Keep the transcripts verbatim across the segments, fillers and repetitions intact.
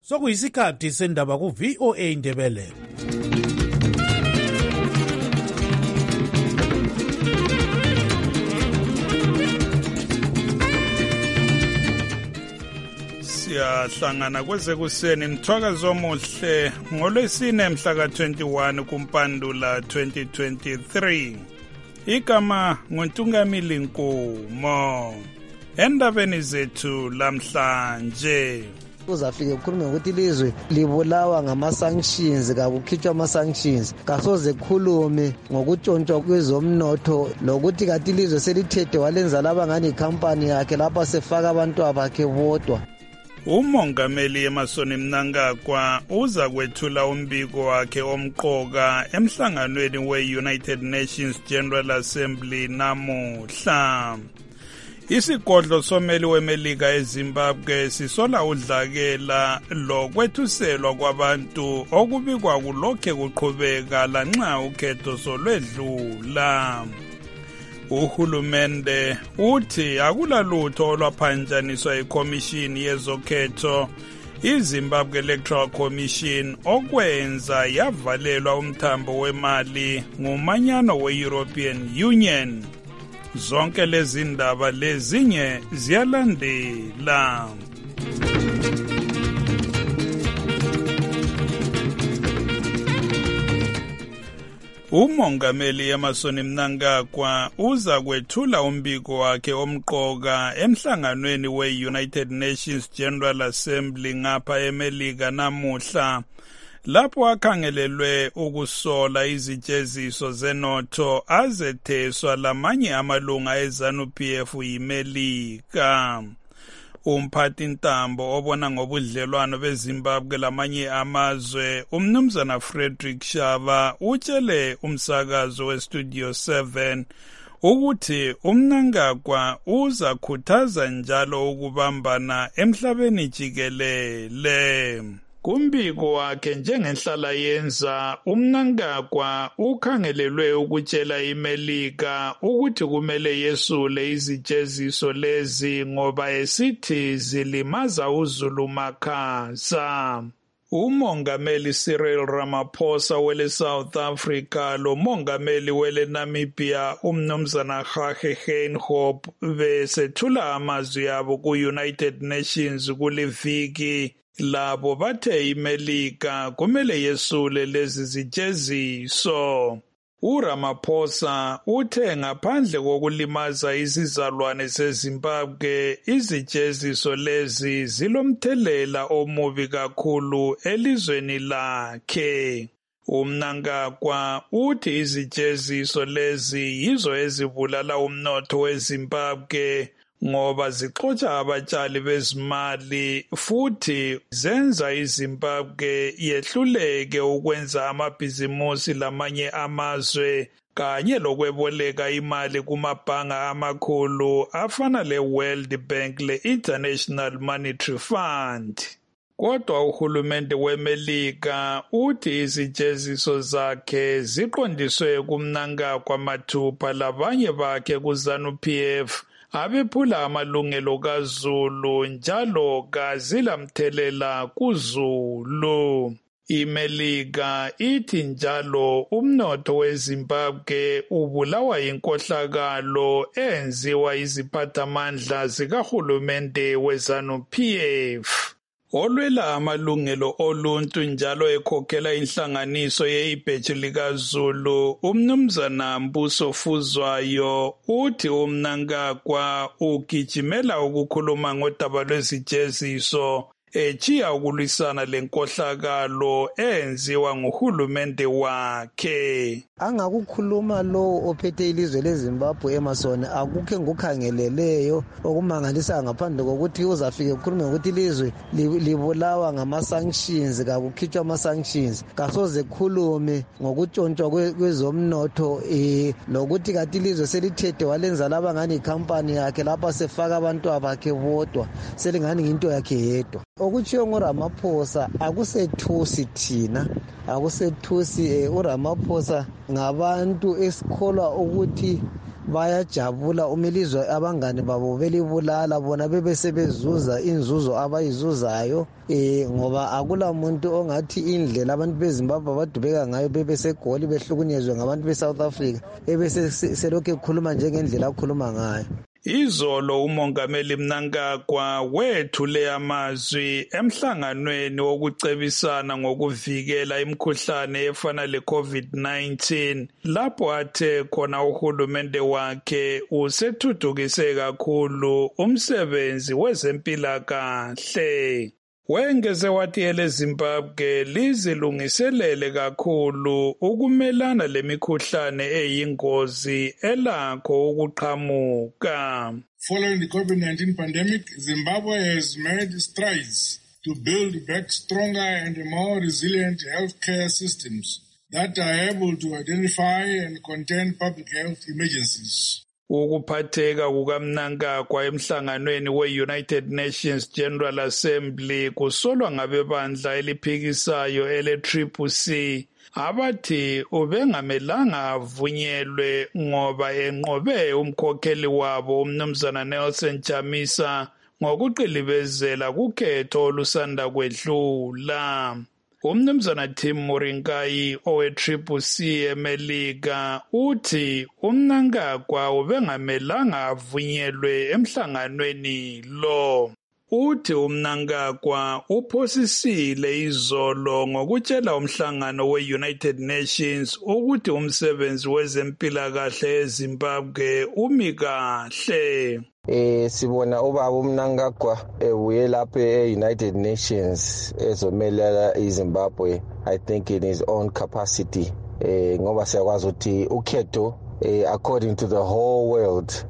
Sokuyisikhathi sendaba ku V O A Indebele. Siyahlangana kwezekuseni mthwakazi omuhle ngolwesine mhla ka twenty-one kuMpandula twenty twenty-three. Igama nguNtungamili Nkomo. Endabeni zethu lamhlanje uzafike ukhulume ukuthi ilizwe libulawa ngama-sanctions, kakukhitshwa ama-sanctions, kasoze khulume ngokutshontshwa kwezomnotho lokuthi kanti ilizwe selithethe walenza laba ngani ikhampani yakhe lapha sefaka abantu bakhe bodwa. Umongameli Emmerson Mnangagwa uza kwethula umbiko wakhe omqoka emhlanganweni we-United Nations General Assembly namuhla. Isigodlo someli weMelika eZimbabwe sisola udlakela lokwethuselwa kwabantu okubikwa kulokhe kuqhubeka lanxa ukhetho solwedlula. Uhulumende uthi akulalutho olwaphanjaniswa iCommission yezokhetho iZimbabwe Electoral Commission okwenza yavalelwa umthambo wemali ngumanyano we-European Union. Zonke lezi ndaba lezinye ziyalandela. Umongameli Emmerson Mnangagwa uza kwethula umbiko wakhe omqoka emhlanganweni we-United Nations General Assembly ngapha eMelika namuhla, lapho akhangelelwe ukusola izitsheziso zenotho azetheswa lamanye amalunga eZANU-P F yiMelika. Umphathi ntambo obona ngobudlelwano beZimbabwe lamanye amazwe umnumzana Frederick Shava utshele umsakazo weStudio seven ukuthi uMnangagwa uzakhuthaza njalo ukubambana emhlabeni jikelele. Kumbiko wakhe njengenhlala yenza uMnangagwa ukhangelelwe ukutshela iMelika ukuthi kumele yesule izitsheziso lezi ngoba esithi zilimaza uZulu makhasa. Umongameli Cyril Ramaphosa wele South Africa lo mongameli wele Namibia umnumzana Hage Geingob besethula amazwi yabo ku-United Nations kuliviki. Labo bathe iMelika kumele yesule lezi zitsheziso. uRamaphosa uthe ngaphandle kokulimaza izizalwane zeZimbabwe izitsheziso lezi zilomthelela omubi kakhulu elizweni lakhe. uMnangagwa uthi izitsheziso lezi yizo ezibulala umnotho weZimbabwe ngoba zixotsha abatshali bezimali futhi zenza iZimbabwe yehluleke ukwenza amabhizimusi lamanye amazwe kanye lokweboleka imali kumabhanga amakhulu afana le-World Bank le-International Monetary Fund. Kodwa uhulumende weMelika uthi izitsheziso zakhe ziqondiswe kuMnangagwa mathupha labanye bakhe kuZANU-P F abephula amalungelo kaZulu njalo kazilamthelela kuZulu. iMelika ithi njalo umnotho weZimbabwe ubulawa yinkohlakalo enziwa iziphathamandla zikahulumende weZANU-P F. Olwela amalungelo oluntu njalo ekhokhela inhlanganiso ye-ibheji likaZulu umnumzana Mbuso Fuzwayo uthi uMnangagwa ugijimela ukukhuluma ngodaba lwezitsheziso echiya ukulwisana lenkohlakalo enziwa nguhulumende wakhe. Angakukhuluma lo ophethe ilizwe leZimbabwe Emmerson akukho ngukhangeleleyo okumangalisa ngaphandle kokuthi uzafike ukhulume ukuthi ilizwe libulawa ngama-sanctions, kakukhitshwa ama-sanctions, kasoze khulume ngokutshontshwa kwezomnotho eh lokuthi kanti ilizwe selithethe walenza laba ngani ikhampani yakhe lapha sefaka abantu bakhe bodwa selingani into yakhe yedwa. Okutshiwo nguRamaphosa akusethusi thina, akusethusi. uRamaphosa ngabantu esikholwa ukuthi bayajabula umilizwe abangani babo belibulala bona bebesebezuza inzuzo abayizuzayo eh ngoba akula muntu ongathi indlela abantu beZimbabwe badubeka ngayo bebesegoli behlukunyezwe ngabantu beSouth Africa ebese selokhu ekhuluma njengendlela akhuluma ngayo. Izolo umongameli Mnangagwa wethule amazwi emhlanganweni wokucebisana ngokuvikela imikhuhlane efana le-COVID nineteen lapho athe khona uhulumende wakhe usethuthukise kakhulu umsebenzi wezempilakahle. Wengeze wathi ele Zimbabwe lizilungiselele kakhulu ukumelana lemikhuhlane eyingozi elakho ukuqhamuka. Following the COVID nineteen pandemic, Zimbabwe has made strides to build back stronger and more resilient healthcare systems that are able to identify and contain public health emergencies. Ukuphatheka kukaMnangagwa emhlanganweni we-United Nations General Assembly kusolwa ngabebandla eliphikisayo ele-Triple C abathi ubengamelanga avunyelwe ngoba enqobe umkhokheli wabo umnumzana Nelson Chamisa ngokuqilibezela kukhetho olusanda kwedlula. Umnumzana Tim Moringai owe-Triple C eMelika uthi uMnangagwa ubengamelanga avunyelwe emhlanganweni lo. Uthi uMnangagwa uphosisile izolo ngokutshela umhlangano we-United Nations ukuthi umsebenzi wezempilakahle eZimbabwe umi kahle. Eh sibona ubaba uMnangagwa ebuye lapha e-United Nations ezomelela iZimbabwe I think in his own capacity eh ngoba siyakwazi ukuthi ukhetho eh, according to the whole world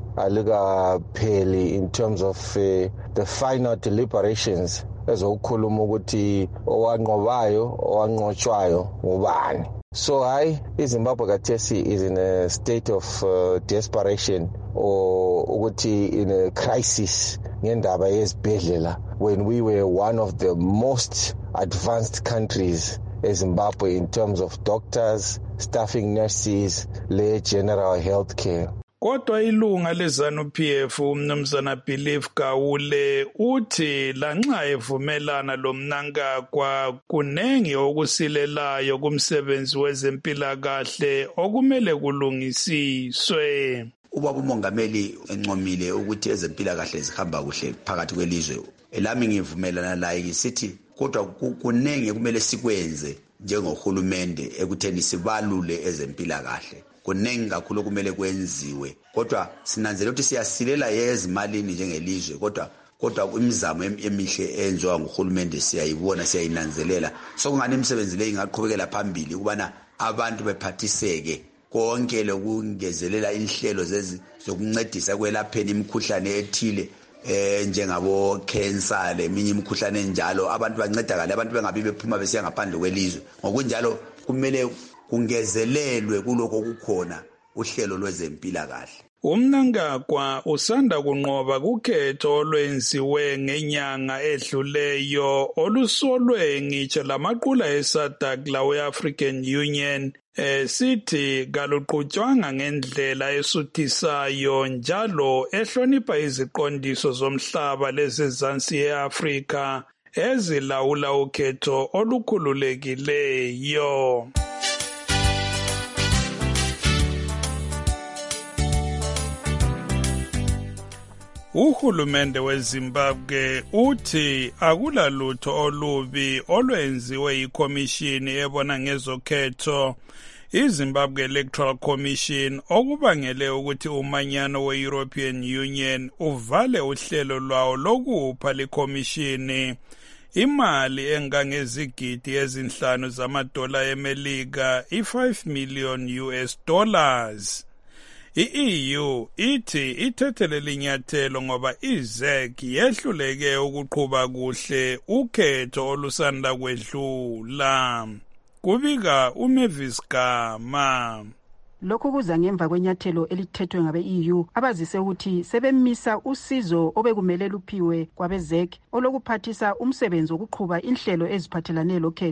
alikapheli in terms of uh, the final deliberations ezokukhuluma ukuthi owanqobayo owanqotshwayo ngubani. So hayi iZimbabwe kathesi is in a state of uh, desperation or ukuthi in a crisis ngendaba yezibhedlela when we were one of the most advanced countries eZimbabwe in terms of doctors, staffing nurses, le general health care. Kodwa ilunga leZANU-P F umnumzana Believe Gawule uthi lanxa evumelana lo Mnangagwa kunengi okusilelayo kumsebenzi wezempilakahle okumele kulungisiswe. Ubaba umongameli encomile ukuthi ezempilakahle zihamba kuhle phakathi kwelizwe. Elami ngivumelana laye ngisithi kodwa kunengi kumele sikwenze njengohulumende ekutheni sibalule ezempilakahle. Kunengi kakhulu kumele kwenziwe kodwa sinanzela ukuthi siyasilela yezimalini njengelizwe kodwa kodwa imizamo emihle enziwa nguhulumende siyayibona siyayinanzelela sokungani imisebenzi le ingaqhubekela phambili ukubana abantu bephathiseke konke lokungezelela inhlelo zokuncedisa kwelapheni imikhuhlane ethile eh njengabo cancer leminye imikhuhlane enjalo abantu bancedakala abantu bengabi bephuma besiya ngaphandle kwelizwe ngokunjalo kumele kungezelelwe kuloko kukhona uhlelo lwezempilakahle. uMnangagwa usanda kunqoba kukhetho olwenziwe ngenyanga edluleyo olusolwe ngitsho lamaqula eSADC lawe African Union eh sithi kaluqhutshwanga ngendlela esuthisayo njalo ehlonipha iziqondiso zomhlaba lezizansi eAfrika ezilawula ukhetho olukhululekileyo. Uhulumende weZimbabwe uthi akulalutho olubi olwenziwe ikomishini ebona ngezokhetho iZimbabwe Electoral Commission okubangele ukuthi umanyano we-European Union uvale uhlelo lwawo lokupha likomishini imali engangezigidi ezinhlanu zamadola eMelika i-five million U S dollars. I-E U ithi ithethe linyathelo ngoba I-Z E C yehluleke ukuqhuba kuhle ukhetho olusanda kwedlula. Kubika uMavis Gama. Lokhu kuza ngemva kwenyathelo elithethwe ngabe-E U abazise ukuthi sebemisa usizo obekumele luphiwe kwabe-Z E C olokuphathisa umsebenzi wokuqhuba inhlelo eziphathelane lokhetho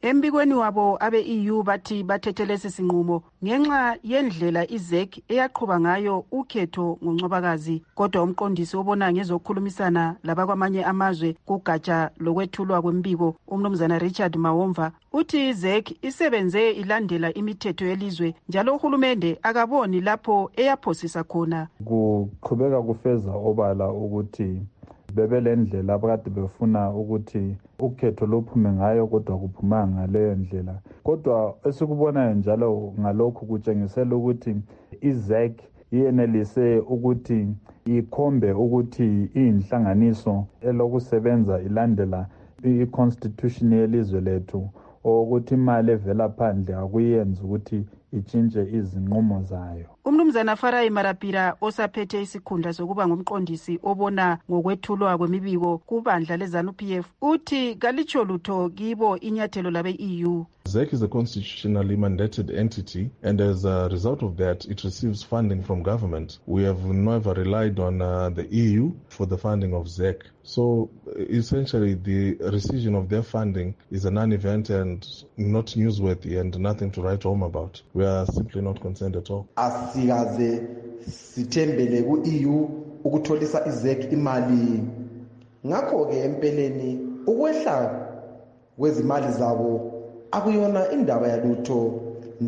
Embikweni wabo abe-E U bathi bathethe lesi sinqumo ngenxa yendlela i-Z E C eyaqhuba ngayo ukhetho ngoNcwabakazi, kodwa umqondisi obona ngezokukhulumisana labakwamanye amazwe kugatsha lokwethulwa kwembiko umnumzana Richard Mawomva uthi i-Z E C isebenze ilandela imithetho yelizwe njalo uhulumende akaboni lapho eyaphosisa khona. Kuqhubeka kufeza obala ukuthi bebelendlela abakade befuna ukuthi ukhetho lophume ngayo kodwa kuphuma ngaleyo ndlela, kodwa esikubonayo njalo ngalokhu kutshengisela ukuthi i-Z E C iyenelise ukuthi ikhombe ukuthi iyinhlanganiso elokusebenza ilandela i-constitution yelizwe lethu, ukuthi imali evela phandle akuyenzi ukuthi itshintshe izinqumo zayo. Umnumzana Farai Marapira osaphethe isikhundla sokuba ngumqondisi obona ngokwethulwa kwemibiko kubandla leZANU-P F uthi kalitsho lutho kibo inyathelo labe-E U. Z E C is a constitutionally mandated entity, and as a result of that, it receives funding from government. We have never relied on uh, the E U for the funding of Z E C. So essentially, the rescission of their funding is a non-event and not newsworthy and nothing to write home about. We are simply not concerned at all. Asikaze sithembele ku-E U ukutholisa i-Z E C imali. Ngakho-ke empeleni ukwehla kwezimali zabo akuyona indaba yalutho,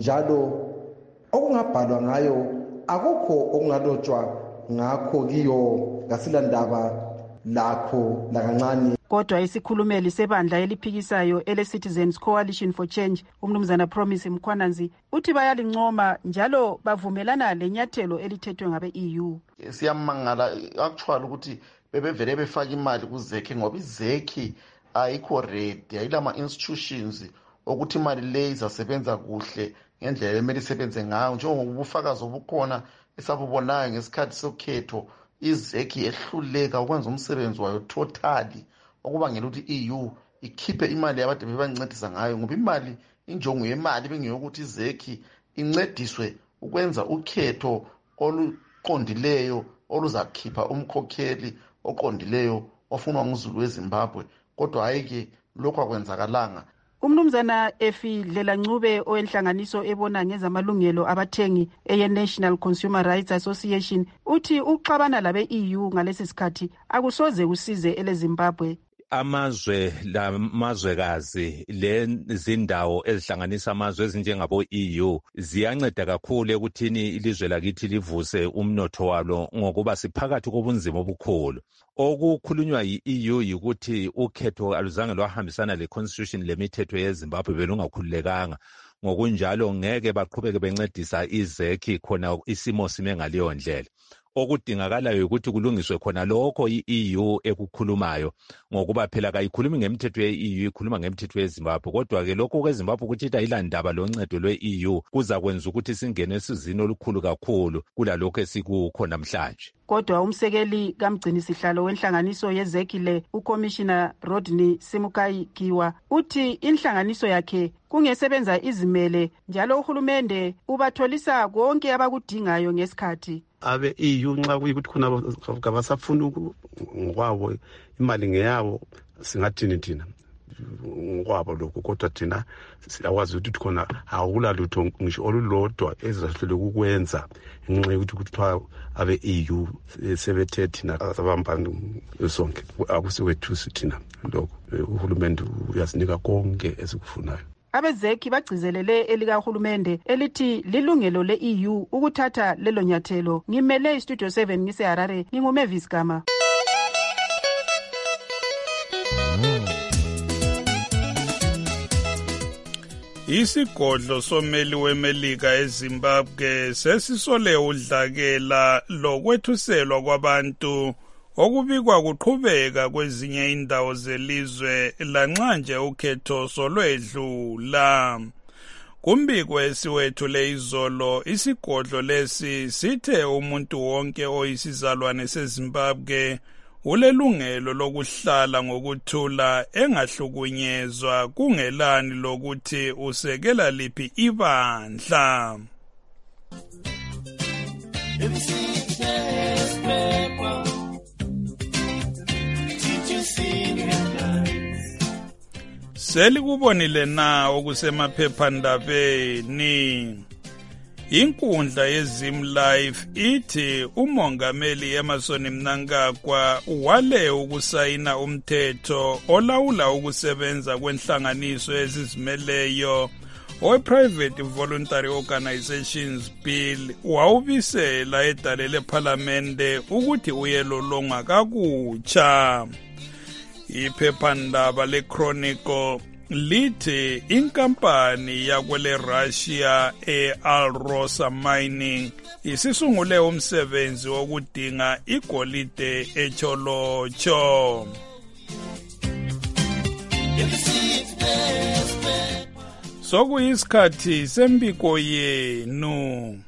njalo okungabhalwa ngayo akukho okungalotshwa ngakho kiyo ngasilandaba lakho lakancane. Kodwa isikhulumeli sebandla eliphikisayo ele-Citizens Coalition for Change umnumzana Promise Mkhwananzi uthi bayalincoma njalo bavumelana lenyathelo elithethwe ngabe-E U. Siyamangala actually ukuthi bebevele befaka imali ku-Z E C ngoba i-Z E C ayikho ready, ayilama institutions ukuthi imali le izasebenza kuhle ngendlela emele isebenze ngayo, njengobufakazi obukhona esabubonayo ngesikhathi sokhetho i-Z E C ehluleka ukwenza umsebenzi wayo totally, okubangela ukuthi i-E U ikhiphe imali yabade bebancedisa ngayo, ngoba imali injongo yemali bengeyokuthi i-Z E C incediswe ukwenza ukhetho oluqondileyo oluzakhipha umkhokheli oqondileyo ofunwa nguzulu weZimbabwe, kodwa hayike lokho akwenzakalanga. Umnumzana Efi Dlela-Ncube owenhlanganiso ebona ngezamalungelo abathengi eye-National Consumer Rights Association uthi uxabana labe-E U ngalesi sikhathi akusoze usize eleZimbabwe. Amazwe lamazwekazi lezindawo ezihlanganisa amazwe ezinjengabo-E U ziyanceda kakhulu ekuthini ilizwe lakithi livuse umnotho walo ngokuba siphakathi kobunzima obukhulu. Okukhulunywa yi-E U yikuthi ukhetho aluzange lwahambisana le-constitution lemithetho yeZimbabwe belungakhululekanga, ngokunjalo ngeke baqhubeke bencedisa i-Z E C khona isimo sime ngaleyo ndlela. Okudingakalayo ukuthi kulungiswe khona lokho i-E U ekukhulumayo, ngokuba phela kayikhulumi ngemithetho ye-E U, ikhuluma ngemithetho yeZimbabwe. Kodwa ke lokho kweZimbabwe ukuthi ayilandaba loncedo lwe-E U kuza kwenza ukuthi singene esizini olukhulu kakhulu kulalokho esikukho namhlanje. Kodwa umsekeli kamgcini sihlalo wenhlanganiso ye-Z E C le uCommissioner Rodney Simukai Giwa uthi inhlanganiso yakhe kungesebenza izimele njalo uhulumende ubatholisa konke abakudingayo ngesikhathi. Abe-E U nxa kuyikuthi khona kabasafuna ngokwabo imali ngeyabo singathini thina ngokwabo lokho, kodwa thina siyakwazi ukuthi khona akula lutho ngisho olulodwa ezizahlule ukukwenza ngenxa yokuthi kuthiwa abe-E U sebethe thina abambani sonke akusiwethusi thina lokho. Uhulumende uyasinika konke esikufunayo. Abe-Z E C bagcizelele elikahulumende elithi lilungelo le-E U ukuthatha lelo nyathelo. Ngimele iStudio seven ngiseHarare, nginguMavis Gama. Isigodlo someli weMelika eZimbabwe sesisole udlakela lokwethuselwa kwabantu okubikwa kuqhubeka kwezinye indawo zelizwe lanxa nje ukhetho solwedlula. Kumbiko esiwethule izolo, isigodlo lesi sithe umuntu wonke oyisizalwane seZimbabwe ulelungelo lokuhlala ngokuthula engahlukunyezwa kungelani lokuthi usekela liphi ibandla. Selikubonile na okusemaphephandabeni. Inkundla yeZim Life ithi umongameli Emmerson Mnangagwa wale ukusayina umthetho olawula ukusebenza kwenhlanganiso ezizimeleyo owe-Private Voluntary Organizations Bill wawubisela edale lephalamende ukuthi uyelolonga kakutsha. Iphephandaba leChronicle lithi inkampani yakwele Russia e-Alrosa Mining isisungule umsebenzi wokudinga igolide eCholocho. Sokuyisikhathi sembiko yenu.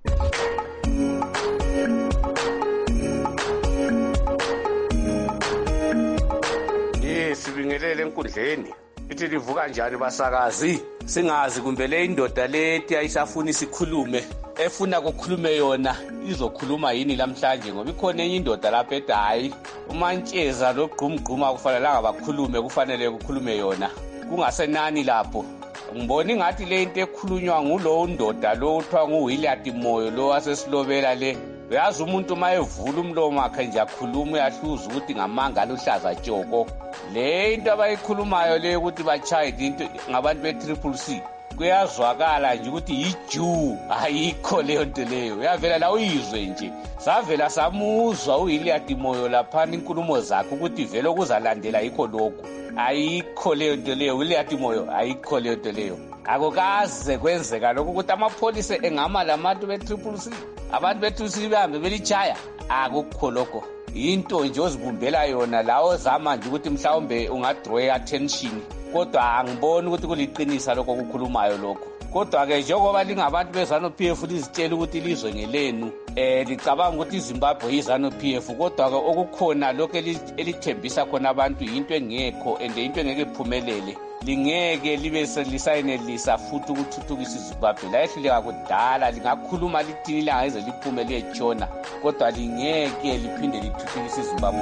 Sibingelele enkundleni ithi livuka njani basakazi singazi kumbe le indoda lethi ayisafuna isikhulume efuna ukukhulume yona izokhuluma yini lamhlanje ngoba ikhona enye indoda lapha edayi uMantsheza logqumgquma kufanelanga bakhulume kufanele ukukhulume yona kungasenani lapho ngibona ingathi le into ekhulunywa ngulo undoda lo uthiwa nguWilliard Moyo lo wasesilobela le uyazi umuntu mayevula umlomo wakhe nje akhuluma uyahluza ukuthi ngamanga aluhlaza tshoko le into abayikhulumayo le ukuthi bachild into ngabantu be-triple C kuyazwakala nje ukuthi yiJew ayikho leyo nto leyo uyavela la uyizwe nje savela samuzwa uWilliard Moyo laphana inkulumo zakhe ukuthi vele okuzalandela yikho lokho ayikho leyo nto leyo Williard Moyo ayikho leyo nto leyo akukaze kwenzeka lokho ukuthi amapholisa engama labantu be-triple C abantu be-triple C behambe belichaya akukho lokho into nje ozibumbela yona lawo zama nje ukuthi mhlawumbe ungadraw attention kodwa angiboni ukuthi kuliqinisa lokho kukhulumayo lokho kodwa ke njengoba lingabantu beZANU-P F lizitshela ukuthi ilizwe ngelenu eh licabanga ukuthi iZimbabwe yiZANU-P F kodwa ke okukhona lokho elithembisa khona abantu into engekho and into engeke iphumelele lingeke libe selisayinelisa futhi ukuthuthukisa iZimbabwe la ehluleka kudala lingakhuluma lithini langeze liphumelele etshona kodwa lingeke liphinde lithuthukise iZimbabwe.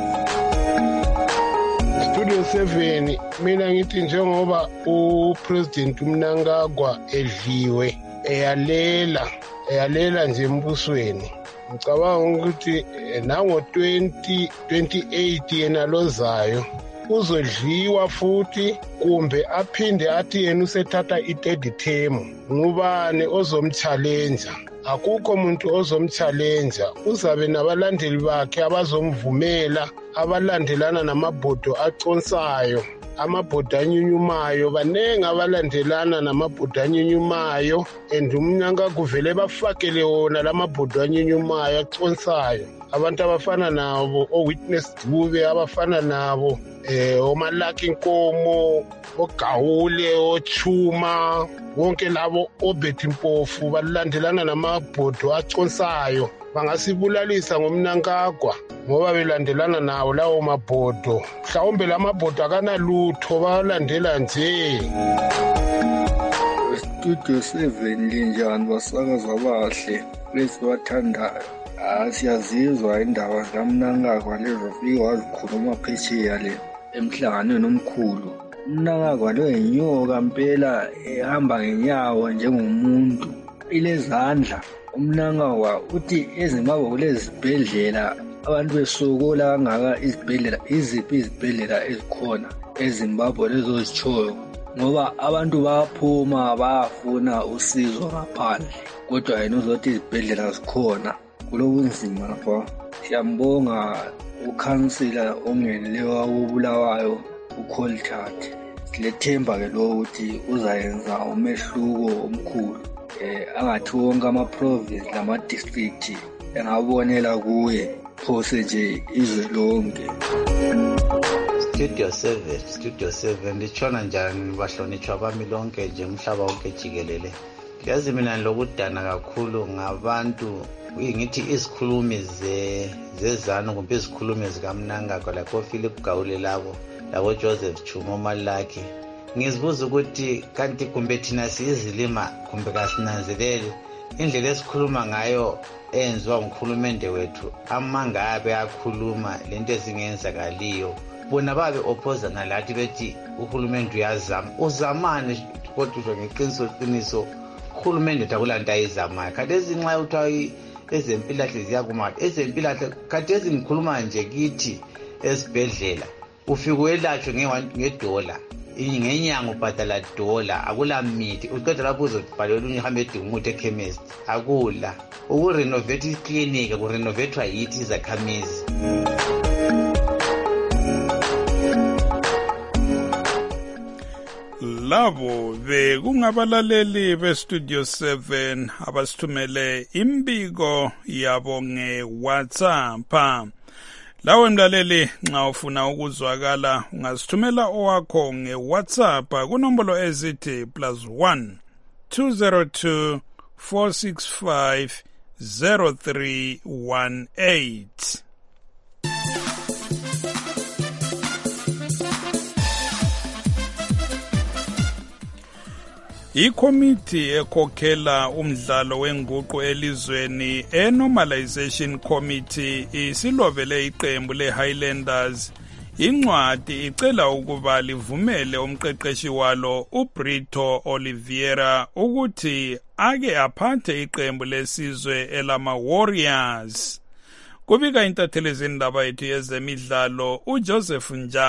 Studio seven mina ngithi njengoba uPresident Mnangagwa edliwe eyalela eyalela nje embusweni ngicabanga ukuthi nango twenty twenty-eight yena lozayo uzodliwa futhi kumbe aphinde athi yena usethatha i-third term ngubani ozomchallenge akukho umuntu ozomchallenge uzabe nabalandeli bakhe abazomvumela abalandelana namabhodo aconsayo amabhodo anyunyumayo banenge abalandelana namabhodo anyunyumayo and uMnangagwa vele bafakele wona lamabhodo anyunyumayo aconsayo abantu abafana nabo o-Witness Dube abafana nabo eh oMalaki Nkomo oGawule oChuma wonke labo oBethi Mpofu balandelana namabhodo aconsayo bangasibulalisa ngomNangagwa ngoba belandelana nawo lawo mabhodo mhlawumbe lamabhodo akanalutho balandela nje. Studio seven linjani basakaza abahle lesiwathandayo asiyazizwa indaba zikaMnangagwa lezofika wazikhuluma phesheya le emhlanganweni omkhulu. uMnangagwa lo yinyoka impela ehamba ngenyawo njengomuntu ilezandla. uMnangagwa uthi eZimbabwe kulezibhedlela abantu besokola kangaka izibhedlela iziphi izibhedlela ezikhona eZimbabwe lezozitshoyo ngoba abantu bayaphuma bayafuna usizo ngaphandle kodwa yena uzothi izibhedlela zikhona kulobunzima lapha. Siyambonga ukhansila ongenileyo wobulawayo uColtart silethemba ke lo ukuthi uzayenza umehluko omkhulu eh angathi wonke ama-province lama-district engabonela kuye phose nje izwe lonke. Studio seven Studio seven litshona njani bahlonitshwa bami lonke nje umhlaba wonke jikelele. Yazi mina lokudana kakhulu ngabantu ngithi izikhulumi ze zezanu kumbe izikhulumi zikaMnangagwa lapho Philip Gawule labo labo Joseph Chuma Malaki ngizibuza ukuthi kanti kumbe thina sizilima kumbe kasinanzelele indlela esikhuluma ngayo enziwa umkhulumende wethu amangabe akhuluma lento ezingenzakaliyo bona babe oppozana lathi bethi uhulumende uyazama uzamane kodwa ngeqiniso qiniso uhulumende takulanta ayizamayo khathesi nxa uthiwa ezempilakahle ziyakumali ezempilakahle khathesi ngikhuluma nje kithi esibhedlela ufike uyelatshwe ngedola ngenyanga ubhadala dola akula mithi uqeda lapho uzobhalela olunye uhambe edinga umuthi ekhemist akula ukurenovate iklinika kurenovethwa yithi izakhamizi. Labo bekungabalaleli bestudio seven abasithumele imbiko yabo nge-WhatsApp. Lawe mlaleli nxa ufuna ukuzwakala ungasithumela owakho nge-WhatsApp kunombolo ezithi plus one two zero two four six five zero three one eight. Ikomiti ekhokhela umdlalo wenguqu elizweni eNormalization Committee isilobele iqembu leHighlanders incwadi icela ukuba livumele umqeqeshi walo uBrito Oliveira ukuthi ake aphathe iqembu lesizwe elama Warriors. Kubika intatheli zindaba yethu yezemidlalo uJoseph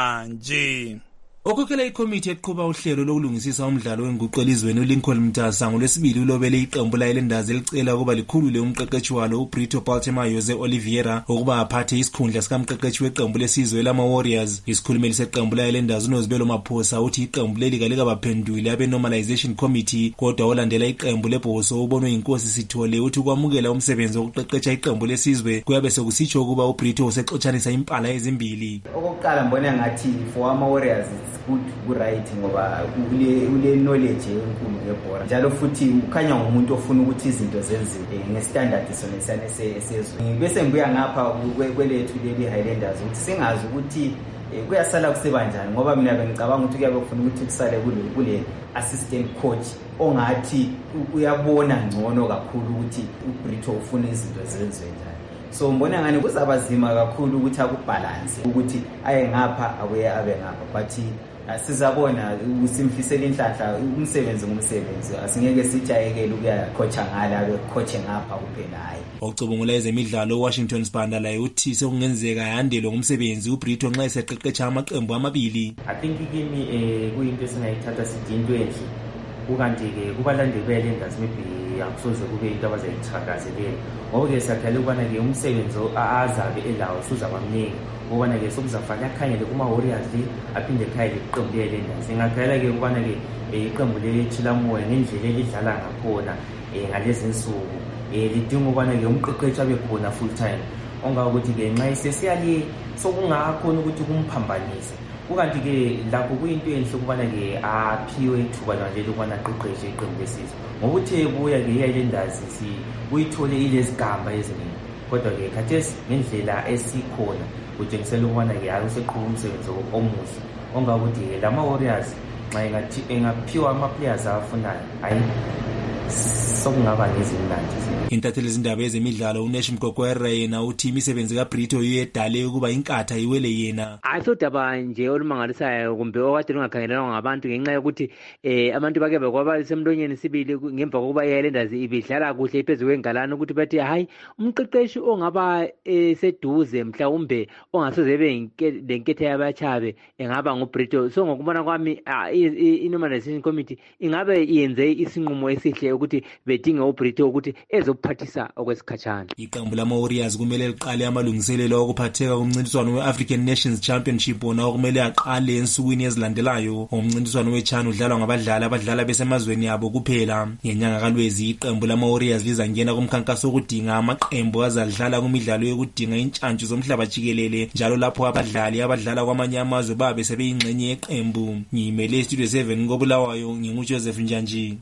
Njanji. Okhokhela ikomiti eqhuba uhlelo lokulungisisa umdlalo wenguqu elizweni uLincoln Mtasa ngolwesibili ulobele iqembu layilendazi elicela ukuba likhulule umqeqeshi walo uBrito Baltimore Jose Oliveira ukuba aphathe isikhundla sikamqeqeshi weqembu lesizwe lama Warriors. Isikhulumeli seqembu layilendazi uNozibelo Maphosa uthi iqembu leli kalikabaphenduli abe Normalization Committee kodwa olandela iqembu lebhoso ubonwe inkosi Sithole uthi ukwamukela umsebenzi wokuqeqesha iqembu lesizwe kuyabe sekusitsho ukuba uBrito usexotshanisa impala ezimbili. Okokuqala mbona ngathi for ama Warriors good right ngoba ule ule knowledge enkulu ngebhola njalo futhi ukhanya ngumuntu ofuna ukuthi izinto zenziwe ngestandard sonesane esezwe. Bese ngibuya ngapha kwelethu leli Highlanders ukuthi singazi ukuthi kuyasala kuseba njani ngoba mina bengicabanga ukuthi kuyabe kufuna ukuthi kusale kule kule assistant coach ongathi uyabona ngcono kakhulu ukuthi uBrito ufuna izinto zenziwe njani. So mbona ngani kuzabazima kakhulu ukuthi akubalance ukuthi aye ngapha abuye abe ngapha but sizabona usimfisela inhlanhla umsebenzi ngumsebenzi asingeke sijayekele ukuya coacha ngala abe coach ngapha kuphela hayi. Ocubungula ezemidlalo Washington Spanda la uthi sekungenzeka yandelo ngumsebenzi uBrito nxa eseqeqesha amaqembu amabili. I think kimi eh kuyinto esingayithatha sithi into enhle ukanti ke kubalandeli belendazi maybe akusoze kube into abazayithakazelela ngoba ke siyakhela ukubana ke umsebenzi azabe elawo suza kwamningi ukubana ke sokuzafana akhanyele kuma Warriors aphinde ekhayele iqembu lelendazi. Ngakhala ke ukubana ke iqembu leChilamoya ngendlela elidlala ngakhona ngalezi insuku lidinga ukubana ke umqeqeshi abe khona full time onga ukuthi ke nxa isesiyali sokungakhona ukuthi kumphambanise ukanti ke lapho kuyinto enhle ukubana ke aphiwe ithuba nje lokubana aqeqeshe iqembu lesizwe ngoba uthe buya ke iHighlanders si uyithole ilezigamba eziningi kodwa ke khathesi ngendlela esikhona kutshengisela ukubana ke akuseqhubeka umsebenzi omuhle onga ukuthi lama Warriors nxa engathi engaphiwa ama players afunayo hayi sokungaba ngezimnandi. Intatheli izindaba ezemidlalo uNesh Mgogwere yena uthi imisebenzi kaBrito uyedale ukuba inkatha iwele yena. Ayisodaba nje olumangalisayo kumbe okade lungakhangelelwa ngabantu ngenxa yokuthi eh abantu bake bekwaba semlonyeni sibili ngemva kokuba iHighlanders ibidlala kuhle iphezulu kwengalana ukuthi bathi hayi umqeqeshi ongaba eseduze mhlawumbe ongasoze be lenkethe yabachabe engaba nguBrito. So ngokubona kwami iNormalization Committee ingabe iyenze isinqumo esihle ukuthi bedinga uBrito ukuthi ezophathisa okwesikhatshana. Iqembu lama Warriors kumele liqale amalungiselelo okuphatheka kumncintiswano weAfrican Nations Championship ona okumele aqale ensukwini ezilandelayo. Umncintiswano weChan udlalwa ngabadlali abadlala besemazweni yabo kuphela. Ngenyanga kaLwezi iqembu lama Warriors lizangena kumkhankaso wokudinga amaqembu azadlala kumidlalo yokudinga intshantshu zomhlaba jikelele njalo lapho abadlali abadlala kwamanye amazwe babe sebeyingxenye yeqembu. Ngimele Studio seven ngobulawayo nginguJoseph Njanji.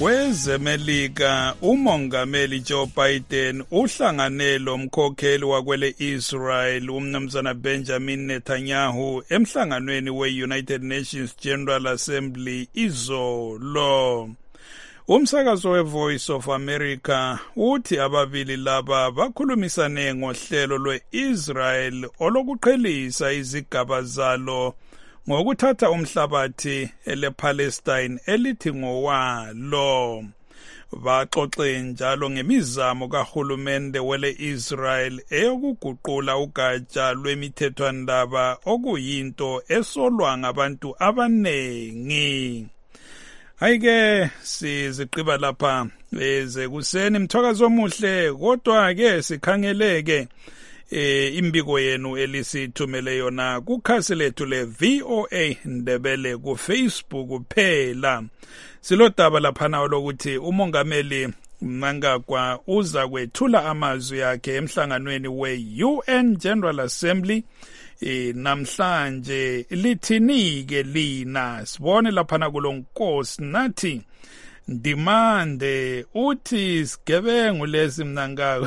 Kwezemelika umongameli Joe Biden uhlangane lomkhokheli wakwele Israel umnumzana Benjamin Netanyahu emhlanganweni we-United Nations General Assembly izolo. Umsakazo we-Voice of America uthi ababili laba bakhulumisane ngohlelo lwe-Israel olokuqhelisa izigaba zalo ngokuthatha umhlabathi ele-Palestine elithi ngowalo. Baxoxe njalo ngemizamo kahulumende wele-Israel eyokuguqula ugatsha lwemithethwandaba okuyinto esolwa ngabantu abanengi. Hayike siziqiba lapha ezekuseni mthokazo omuhle kodwa ke sikhangeleke e imbiko yenu elisithumele yona kukhasi lethu le V O A Ndebele ku Facebook phela. Silodaba laphana lokuthi umongameli Mnangagwa uza kwethula amazwi yakhe emhlanganweni we-U N General Assembly e namhlanje lithinike lina sibone laphana kulonkosi nathi ndimande uthi sigebengu lesi Mnangagwa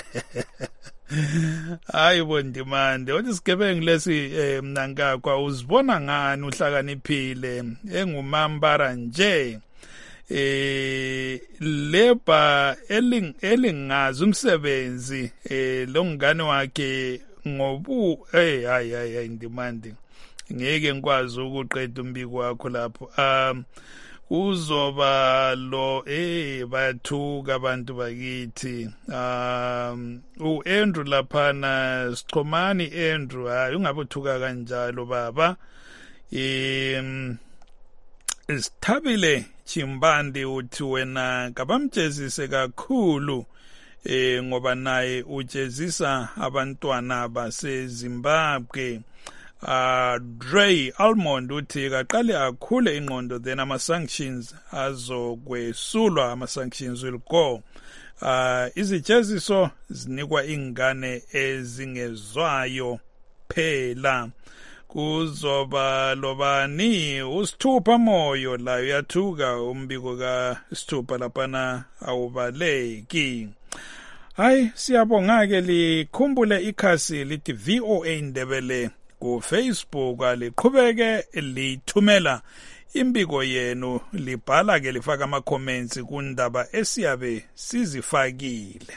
hayi bondimande uthi sigebengu lesi eh, Mnangagwa uzibona ngani uhlakaniphile engumambara nje eh leba eling elingazi umsebenzi eh lo ngane wakhe ngobu hey hayi hayi ndimande ngeke ngikwazi ukuqeda umbiko wakho lapho um uzoba lo eh bathuka abantu bakithi um uAndrew laphana Sichomani Andrew hayi ungabothuka kanjalo baba em Sithabile Chimbandi uthi wena kabamjezise kakhulu eh ngoba naye ujezisa abantwana baseZimbabwe. Uh, Dre Almond uthi kaqale akhule ingqondo then ama sanctions azokwesulwa ama sanctions will go. Uh, izijeziso zinikwa ingane ezingezwayo phela. Kuzoba lobani usithupha moyo la uyathuka umbiko ka sithupha lapana awubaleki. Hayi siyabonga ke likhumbule ikhasi lithi V O A Ndebele ku Facebook aliqhubeke lithumela imbiko yenu libhala ke lifaka ama comments kundaba esiyabe sizifakile.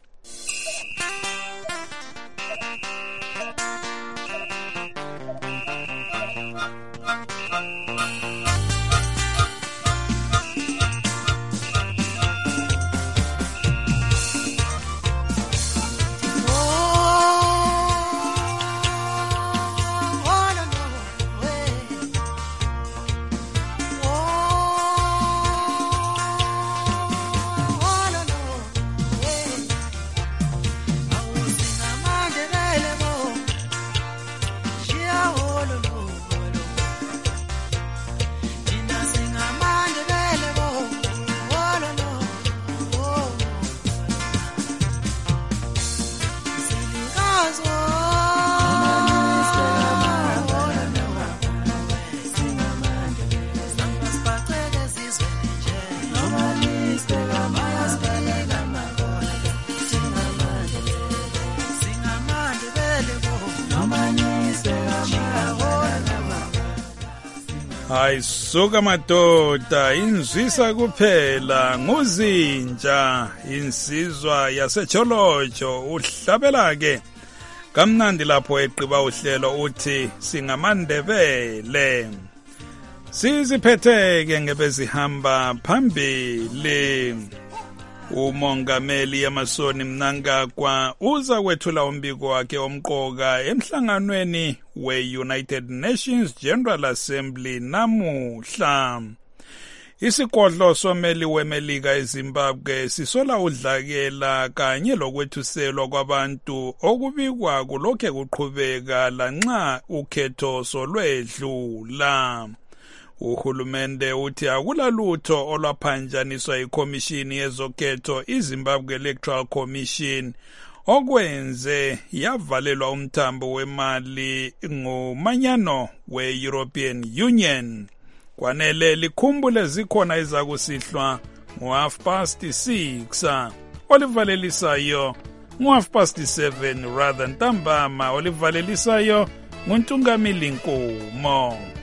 Hayi suka madoda inzwisa kuphela nguzinja insizwa yasecholojo uhlabela ke kamnandi lapho eqiba uhlelo uthi singamandebele siziphetheke ngebezihamba phambili. Umongameli Emerson Mnangagwa uza kwethula umbiko wakhe omqoka emhlanganweni we-United Nations General Assembly namuhla. Isigodlo someli weMelika eZimbabwe sisola udlakela kanye lokwethuselwa kwabantu okubikwa kulokhe kuqhubeka lanxa ukhetho solwedlula. Uhulumende uthi akulalutho olwaphanjaniswa ikomishini yezokhetho iZimbabwe Electoral Commission okwenze yavalelwa umthambo wemali ngomanyano we-European Union. Kwanele likhumbule zikhona ezakusihlwa ngo-half past six. Olivalelisayo ngo-half past seven rather ntambama. Olivalelisayo nguNtungamili Nkomo.